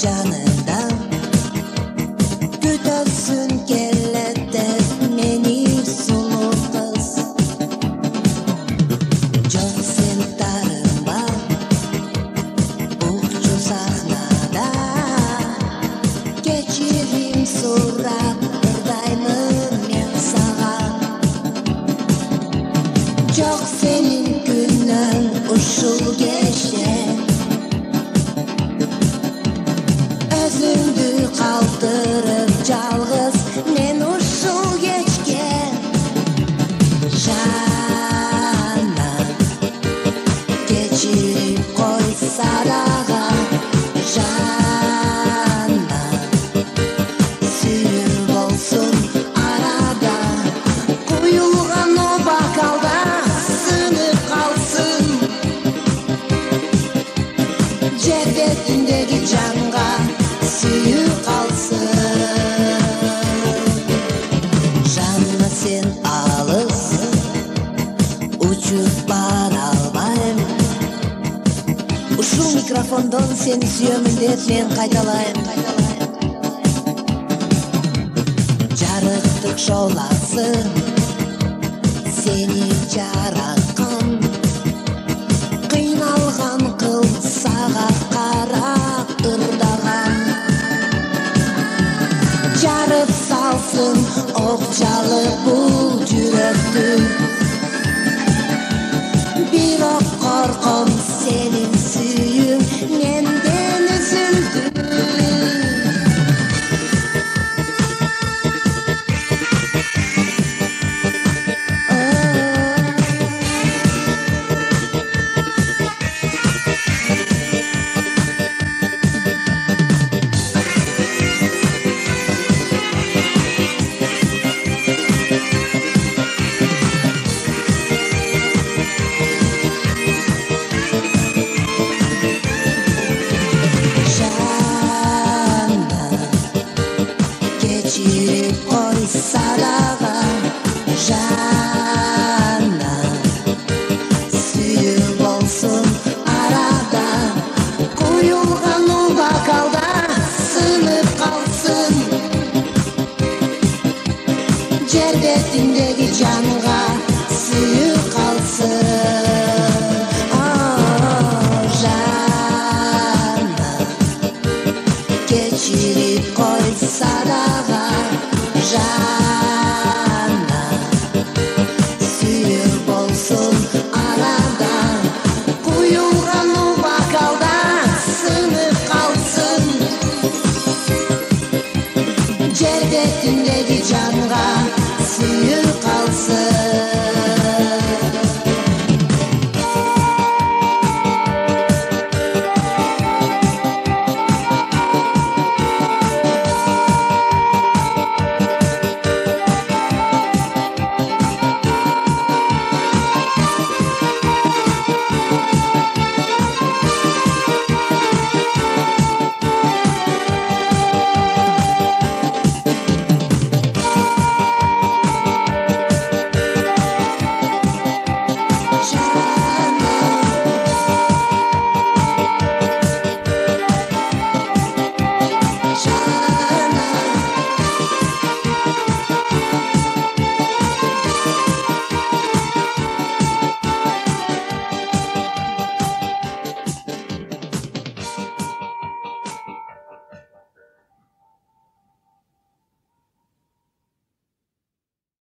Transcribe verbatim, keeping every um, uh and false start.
жанынан күтөсүн келеді мени сұлу қыз. Жоқ сен тарынба бұқчу сахнада, кечирим сурап ырдаймын мен саған. Жоқ сенин күнің ушул кечте, өзүңдү калтырып жалгыз мен ушул кечке. Жана кечирип койса дагы, жана сүйүү болсун арада, куюлган о бокалда сынып калсын. Жер бетиндеги жанга сүйүү калсын. Жанна сен алыс, учуп бара албайм. Ушул микрофондон сени сүйөмүн деп мен кайталайм. Жарыктык шооласың, сени жараткан, кыйналган кыл сага карап ырдаган. Жарып салсын окчалы бул